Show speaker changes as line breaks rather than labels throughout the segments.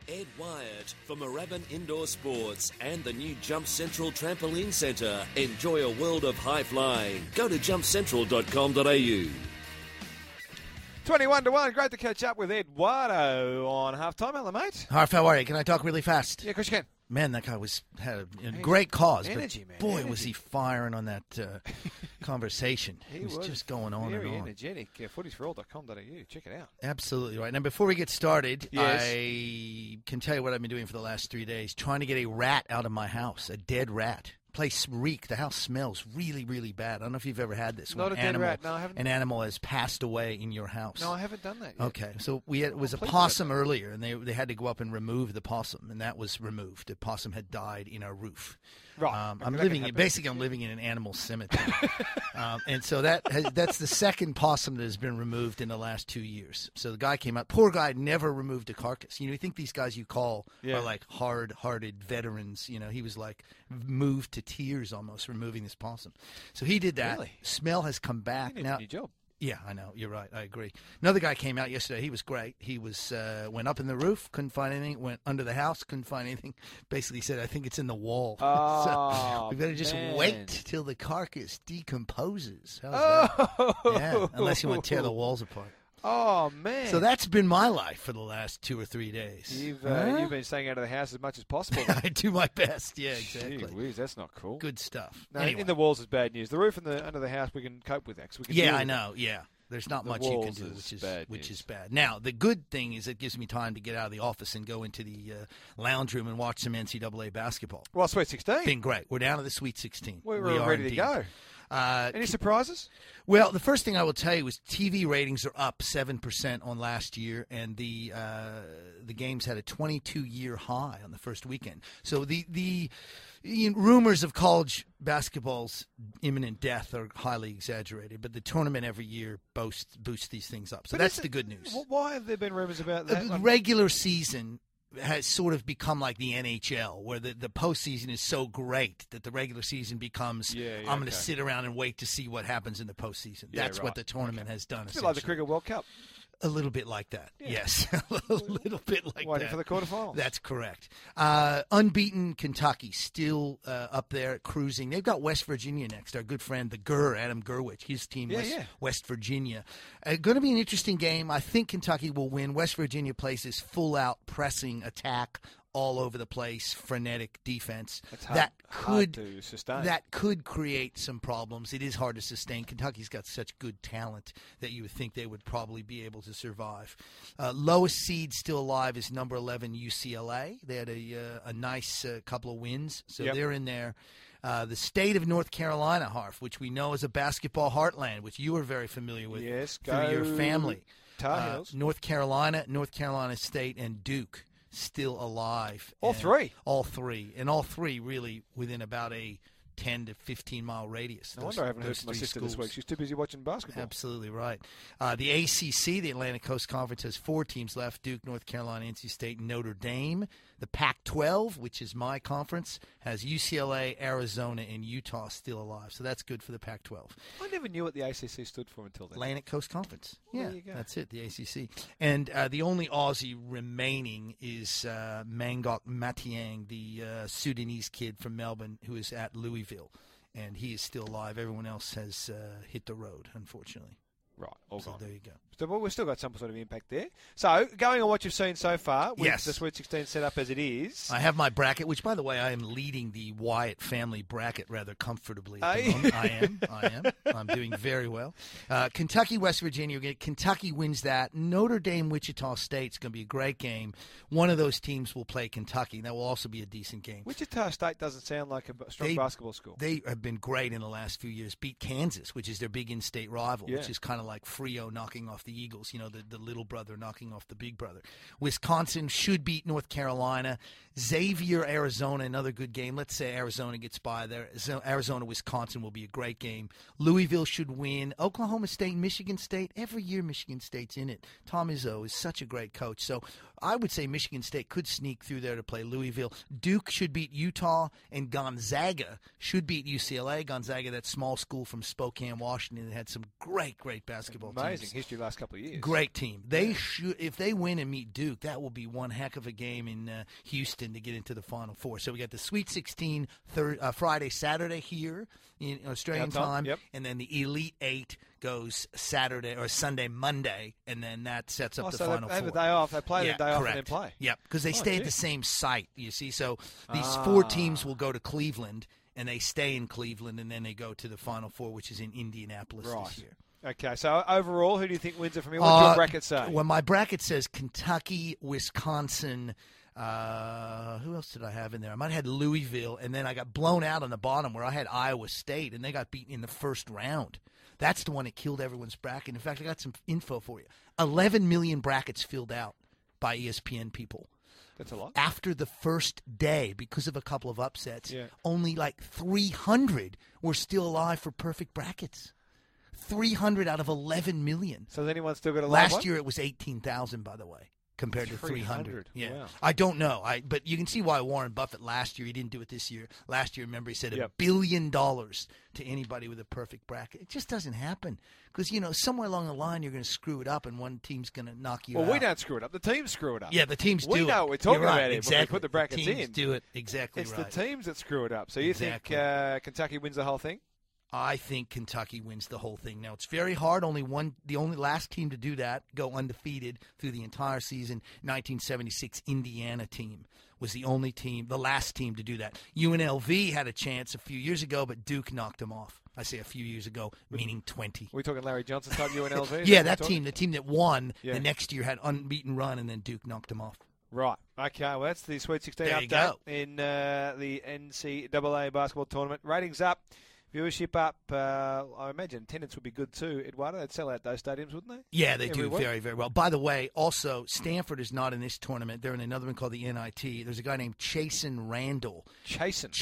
Ed Wyatt for Moorabbin Indoor Sports and the new Jump Central Trampoline Centre. Enjoy a world of high flying. Go to jumpcentral.com.au.
21-1. Great to catch up with Eduardo on halftime. Hello, mate.
Harf, how are you? Can I talk really fast?
Yeah, of course you can.
Man, that guy had a great cause.
Energy,
but
man.
boy,
Energy.
was he firing on that conversation. He was just going on and on.
Very energetic. Footiesforall.com.au. Check it out.
Absolutely right. Now, before we get started,
Yes.
I can tell you what I've been doing for the last 3 days. Trying to get a rat out of my house, a dead rat. Place reek. The house smells really, really bad. I don't know if you've ever had this.
Not
when
a dead rat. No, I haven't.
An animal has passed away in your house.
No, I haven't done that yet.
Okay, so it was a
please
possum earlier, and they had to go up and remove the possum, and that was removed. The possum had died in our roof.
Right.
I'm living in an animal cemetery, and so that's the second possum that has been removed in the last 2 years. So the guy came out. Poor guy never removed a carcass. You think these guys you call are like hard-hearted veterans. He was like moved to tears almost removing this possum. So he did that.
Really?
Smell has come back
You need
now.
a new job.
Yeah, I know. You're right. I agree. Another guy came out yesterday. He was great. He was went up in the roof, couldn't find anything. Went under the house, couldn't find anything. Basically said, I think it's in the wall.
Oh,
so we better just
man.
wait till the carcass decomposes. How's that? Yeah, unless you want to tear the walls apart.
Oh, man.
So that's been my life for the last 2 or 3 days.
You've been staying out of the house as much as possible.
I do my best. Yeah, exactly.
Gee whiz, that's not cool.
Good stuff.
No,
Anyway.
in the walls is bad news. The roof and the under the house we can cope with that. 'Cause we can deal
Yeah,
with
I
it.
know. Yeah. There's not
The
much you can
walls
do,
is
which
bad
is bad. Now, the good thing is it gives me time to get out of the office and go into the lounge room and watch some NCAA basketball.
Well, Sweet 16.
Been great. We're down to the Sweet 16.
We
We
were
are
ready to
indeed.
go. Any surprises?
Well, the first thing I will tell you is TV ratings are up 7% on last year, and the games had a 22-year high on the first weekend. So the rumors of college basketball's imminent death are highly exaggerated, but the tournament every year boosts these things up. So
But
that's
is
the
it-
good news.
Why have there been rumors about that?
The regular season has sort of become like the NHL, where the postseason is so great that the regular season becomes, I'm going to sit around and wait to see what happens in the postseason.
Yeah,
That's
right.
what the tournament has done.
It's a bit like the
essentially.
Cricket World Cup.
A little bit like that,
Yeah.
yes. A little bit like
Waiting
that.
for the quarterfinals.
That's correct. Unbeaten Kentucky still up there cruising. They've got West Virginia next. Our good friend, Adam Gerwich, his team, West Virginia. Going to be an interesting game. I think Kentucky will win. West Virginia plays this full-out pressing attack all over the place, frenetic defense.
That's hard to sustain.
That could create some problems. It is hard to sustain. Kentucky's got such good talent that you would think they would probably be able to survive. Lowest seed still alive is number 11 UCLA. They had a nice couple of wins, so they're in there. The state of North Carolina, Harf, which we know is a basketball heartland, which you are very familiar with through your family.
Tar Heels.
North Carolina State, and Duke. Still alive.
All three?
All three. And all three really within about a 10 to 15-mile radius.
No wonder I haven't heard from my sister this week. She's too busy watching basketball.
Absolutely right. The ACC, the Atlantic Coast Conference, has 4 teams left: Duke, North Carolina, NC State, Notre Dame. The Pac-12, which is my conference, has UCLA, Arizona, and Utah still alive. So that's good for the Pac-12.
I never knew what the ACC stood for until then.
Atlantic Coast Conference.
Well,
Yeah,
there you go.
that's it, the ACC. And the only Aussie remaining is Mangok Matiang, the Sudanese kid from Melbourne who is at Louisville. And he is still alive. Everyone else has hit the road, unfortunately.
Right, all
So
gone.
there you go.
So, well, we've still got some sort of impact there. So, going on what you've seen so far with
Yes.
the Sweet 16 set up as it is.
I have my bracket, which, by the way, I am leading the Wyatt family bracket rather comfortably at the
Are you?
moment. I am. I'm doing very well. Kentucky, West Virginia. Kentucky wins that. Notre Dame, Wichita State is going to be a great game. One of those teams will play Kentucky. That will also be a decent game.
Wichita State doesn't sound like a strong basketball school.
They have been great in the last few years. Beat Kansas, which is their big in-state rival, which is kind of like Frio knocking off the Eagles, the little brother knocking off the big brother. Wisconsin should beat North Carolina. Xavier, Arizona, another good game. Let's say Arizona gets by there. Arizona, Wisconsin will be a great game. Louisville should win. Oklahoma State, Michigan State. Every year Michigan State's in it. Tom Izzo is such a great coach. So I would say Michigan State could sneak through there to play Louisville. Duke should beat Utah, and Gonzaga should beat UCLA. Gonzaga, that small school from Spokane, Washington, that had some great basketball basketball
Amazing
teams.
history last couple of years.
Great team. They should, if they win and meet Duke, that will be one heck of a game in Houston to get into the Final Four. So we got the Sweet 16 Friday, Saturday here in Australian time, and then the Elite 8 goes Saturday or Sunday, Monday, and then that sets up the Final Four.
They have a day off. They play the day off and then play.
Yeah, because they stay at the same site, you see. So these 4 teams will go to Cleveland, and they stay in Cleveland, and then they go to the Final Four, which is in Indianapolis this year.
Okay, so overall, who do you think wins it from here? What's your bracket say?
Well, my bracket says Kentucky, Wisconsin. Who else did I have in there? I might have had Louisville, and then I got blown out on the bottom where I had Iowa State, and they got beaten in the first round. That's the one that killed everyone's bracket. In fact, I got some info for you. 11 million brackets filled out by ESPN people.
That's a lot.
After the first day, because of a couple of upsets, only like 300 were still alive for perfect brackets. 300 out of 11 million.
So has anyone still got a
Last year it was 18,000, by the way, compared to 300. Yeah. Wow. I don't know. But you can see why Warren Buffett last year, he didn't do it this year. Last year, remember, he said $1 billion to anybody with a perfect bracket. It just doesn't happen. Because, somewhere along the line, you're going to screw it up and one team's going to knock you out.
Well, we don't screw it up. The teams screw it up.
Yeah, the teams do.
We know what we're talking about here
exactly.
when we put the brackets
the teams
in.
do it exactly
it's
right.
It's the teams that screw it up. So you think Kentucky wins the whole thing?
I think Kentucky wins the whole thing. Now, it's very hard. The only last team to do that, go undefeated through the entire season, 1976 Indiana team was the last team to do that. UNLV had a chance a few years ago, but Duke knocked them off. I say a few years ago, meaning 20.
Are we talking Larry Johnson type UNLV?
Yeah, that team, the team that won the next year had unbeaten run, and then Duke knocked them off.
Right. Okay, well, that's the Sweet 16 update in the NCAA basketball tournament. Ratings up. Viewership up. I imagine attendance would be good too, Eduardo. They'd sell out those stadiums, wouldn't they?
Yeah, they do very, very well. By the way, also, Stanford is not in this tournament. They're in another one called the NIT. There's a guy named Chasen Randall. Chasen,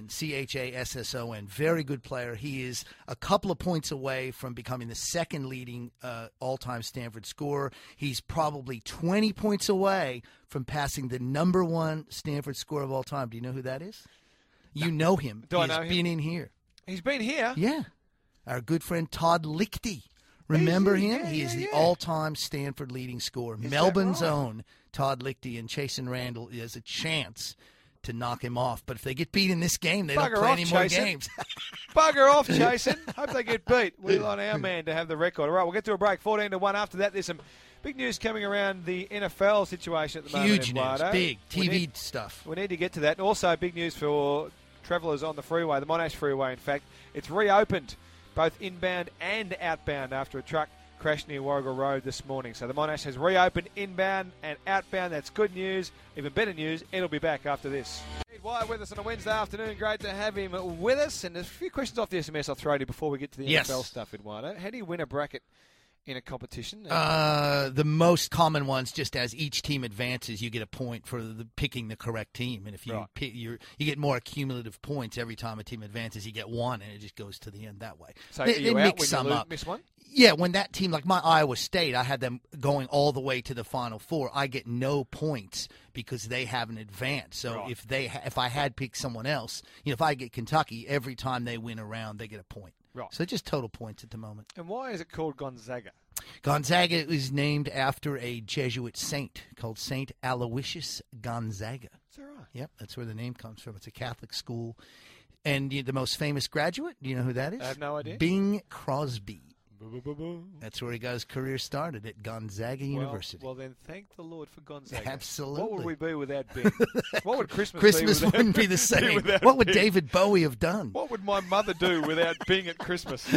Chasson. Very good player. He is a couple of points away from becoming the second leading all-time Stanford scorer. He's probably 20 points away from passing the number one Stanford scorer of all time. Do you know who that is? You know him.
Do I know him?
He's been in here.
He's been here?
Yeah. Our good friend Todd Lichty. Remember him? He is the all-time Stanford leading scorer. Melbourne's own Todd Lichty, and Chasen Randall has a chance to knock him off. But if they get beat in this game, they don't play any more games.
Bugger off, Chasen. Hope they get beat. We want our man to have the record. All right, we'll get to a break. 14-1 after that. There's some big news coming around the NFL situation at the moment.
Huge news. Big TV stuff.
We need to get to that. Also, big news for travellers on the freeway, the Monash Freeway, in fact. It's reopened, both inbound and outbound, after a truck crashed near Warrigal Road this morning. So the Monash has reopened inbound and outbound. That's good news. Even better news, it'll be back after this. Wyatt with us on a Wednesday afternoon. Great to have him with us. And there's a few questions off the SMS I'll throw to you before we get to the NFL stuff, Eduardo. How do you win a bracket in a competition?
The most common ones, just as each team advances, you get a point for picking the correct team. And if you you get more cumulative points every time a team advances, you get one, and it just goes to the end that way.
So are you out when you miss one?
Yeah, when that team, like my Iowa State, I had them going all the way to the Final Four. I get no points because they haven't advanced. So if I had picked someone else, if I get Kentucky, every time they win a round, they get a point.
Right.
So just total points at the moment.
And why is it called Gonzaga?
Gonzaga is named after a Jesuit saint called Saint Aloysius Gonzaga.
Is that right?
Yep, that's where the name comes from. It's a Catholic school. And the most famous graduate, do you know who that is?
I have no idea.
Bing Crosby. That's where he got his career started, at Gonzaga University.
Well, then thank the Lord for Gonzaga.
Absolutely.
What would we be without Bing? What would Christmas be
wouldn't be the same. What would David Bowie have done?
What would my mother do without Bing at Christmas?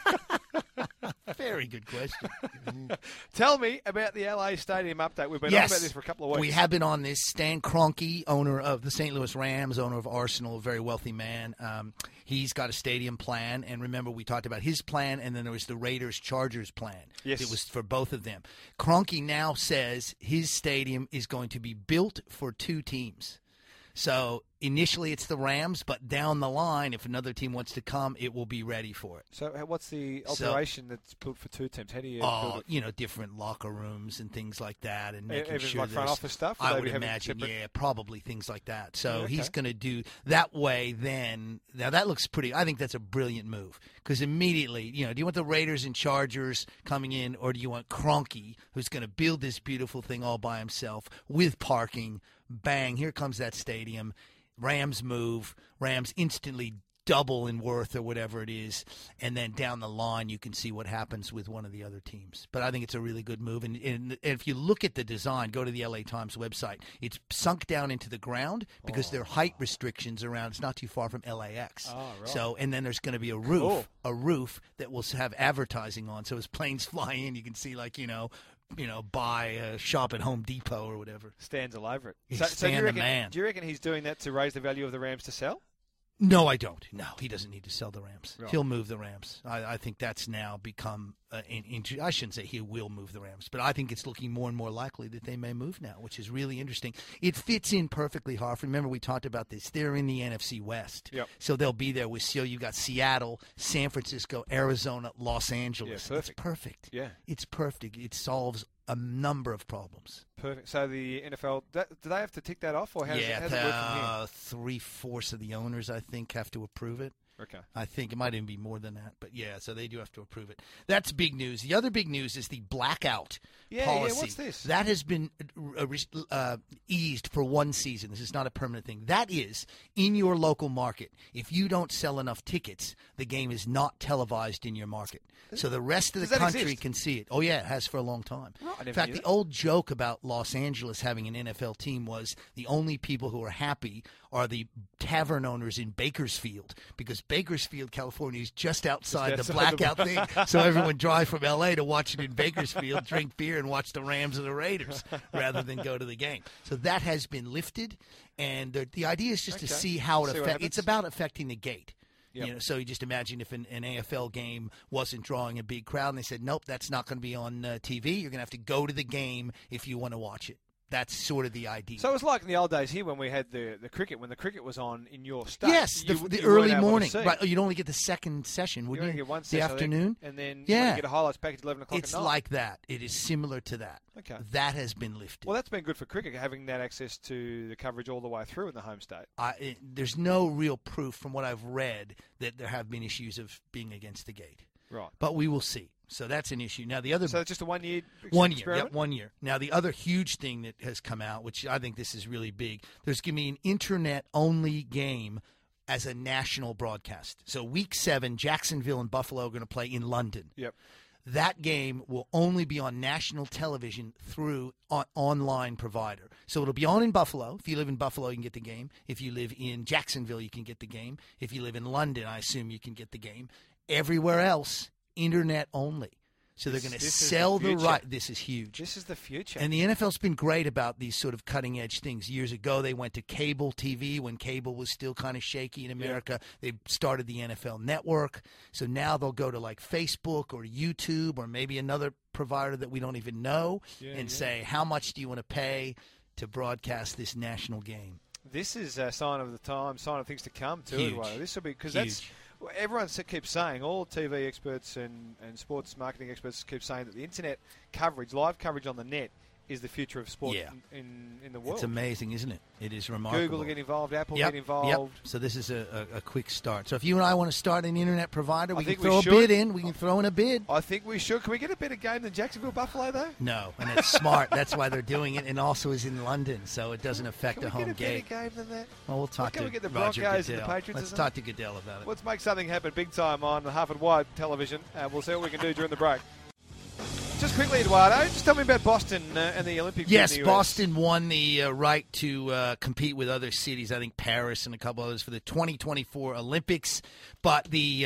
Very good question.
Tell me about the LA Stadium update. We've been on about this for a couple of weeks.
We have been on this. Stan Kroenke, owner of the St. Louis Rams, owner of Arsenal, a very wealthy man. He's got a stadium plan, and remember we talked about his plan, and then there was the Raiders-Chargers plan.
Yes.
It was for both of them. Kroenke now says his stadium is going to be built for two teams. So initially it's the Rams, but down the line, if another team wants to come, it will be ready for it.
So what's the alteration that's built for two teams? How do you build it?
Different locker rooms and things like that, and making
even
sure
like front office stuff?
I would imagine, probably things like that. So he's going to do that way. Then now that looks pretty. I think that's a brilliant move because immediately, do you want the Raiders and Chargers coming in, or do you want Kroenke, who's going to build this beautiful thing all by himself with parking? Bang! Here comes that stadium. Rams move. Rams instantly double in worth or whatever it is, and then down the line you can see what happens with one of the other teams. But I think it's a really good move, and if you look at the design, go to the LA Times website. It's sunk down into the ground because there are height restrictions around. It's not too far from LAX.
Oh, right.
So, and then there's going to be a roof that will have advertising on. So as planes fly in, you can see buy a shop at Home Depot or whatever.
Stands all over it.
Do
you reckon he's doing that to raise the value of the Rams to sell?
No, I don't. No, he doesn't need to sell the Rams.
Right.
He'll move the Rams. I think that's now become I shouldn't say he will move the Rams, but I think it's looking more and more likely that they may move now, which is really interesting. It fits in perfectly, Harf. Remember we talked about this. They're in the NFC West.
Yep.
So they'll be there with you've got Seattle, San Francisco, Arizona, Los Angeles.
Yeah, perfect.
It's perfect.
Yeah.
It's perfect. It solves a number of problems.
Perfect. So the NFL, do they have to tick that off, or how does it work from here?
3/4 of the owners, I think, have to approve it.
Okay.
I think it might even be more than that. But, so they do have to approve it. That's big news. The other big news is the blackout policy.
Yeah, what's this?
That has been eased for one season. This is not a permanent thing. That is, in your local market, if you don't sell enough tickets, the game is not televised in your market. So the rest of the country can see it. Oh, yeah, it has for a long time.
Right,
in fact, the old joke about Los Angeles having an NFL team was the only people who are happy are the tavern owners in Bakersfield, because Bakersfield, California is just outside the blackout thing. So everyone drive from L.A. to watch it in Bakersfield, drink beer, and watch the Rams and the Raiders rather than go to the game. So that has been lifted, and the idea is just to see how it affects. It's about affecting the gate. Yep. So you just imagine if an AFL game wasn't drawing a big crowd, and they said, nope, that's not going to be on TV. You're going to have to go to the game if you want to watch it. That's sort of the idea.
So it was like in the old days here when we had the cricket, when the cricket was on in your state.
Yes, the early morning. Right, you'd only get the second session, wouldn't you?
Get one
session, the afternoon.
And then you get a highlights package at 11 o'clock
It's
at night.
like that. It is similar to that.
Okay.
That has been lifted.
Well, that's been good for cricket, having that access to the coverage all the way through in the home state.
There's no real proof from what I've read that there have been issues of being against the gate.
Right.
But we will see. So that's an issue. Now the other.
So it's just a 1 year.
1 year. Yep, 1 year. Now the other huge thing that has come out, which I think this is really big, there's going to be an internet-only game as a national broadcast. So Week 7, Jacksonville and Buffalo are going to play in London.
Yep.
That game will only be on national television through an online provider. So it'll be on in Buffalo. If you live in Buffalo, you can get the game. If you live in Jacksonville, you can get the game. If you live in London, I assume you can get the game. Everywhere else, internet only. So they're going to sell the right. This is huge.
This is the future.
And the NFL's been great about these sort of cutting-edge things. Years ago, they went to cable TV when cable was still kind of shaky in America. Yeah. They started the NFL Network. So now they'll go to like Facebook or YouTube or maybe another provider that we don't even know and say, how much do you want to pay to broadcast this national game?
This is a sign of the time, sign of things to come, too.
Huge.
This will be because that's. Everyone keeps saying, all TV experts and sports marketing experts keep saying that the internet coverage, live coverage on the net, is the future of sport in the world.
It's amazing, isn't it? It is remarkable.
Google will get involved, Apple will get involved.
Yep. So this is a quick start. So if you and I want to start an internet provider, we can throw a bid in. We can throw in a bid.
I think we should. Can we get a better game than Jacksonville Buffalo, though?
No, and it's smart. That's why they're doing it, and also is in London, so it doesn't affect a home gate.
Can we get a better game than that?
Well, we'll talk to
we get the
Roger
Broncos
Goodell.
and the Patriots?
Let's talk to Goodell about it.
Let's make something happen big time on the Half and Wide television. We'll see what we can do during the break. Just quickly, Eduardo, just tell me about Boston and the Olympics.
Yes,
in the US.
Boston won the right to compete with other cities, I think Paris and a couple others, for the 2024 Olympics. But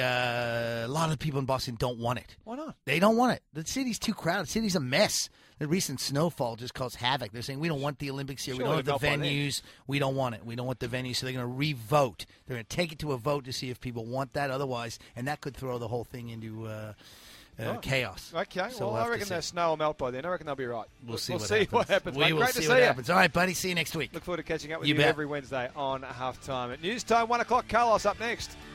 a lot of people in Boston don't want it.
Why not?
They don't want it. The city's too crowded. The city's a mess. The recent snowfall just caused havoc. They're saying, we don't want the Olympics here. We don't have the venues. We don't want it. We don't want the venues. So they're going to re-vote. They're going to take it to a vote to see if people want that. Otherwise, and that could throw the whole thing into chaos.
Okay,
So
well, I reckon the snow will melt by then. I reckon they'll be right.
We'll see
what happens.
We will
Great
see
to
what
see
happens. All right, buddy. See you next week.
Look forward to catching up with you every Wednesday on Halftime. At News Time, 1 o'clock. Carlos up next.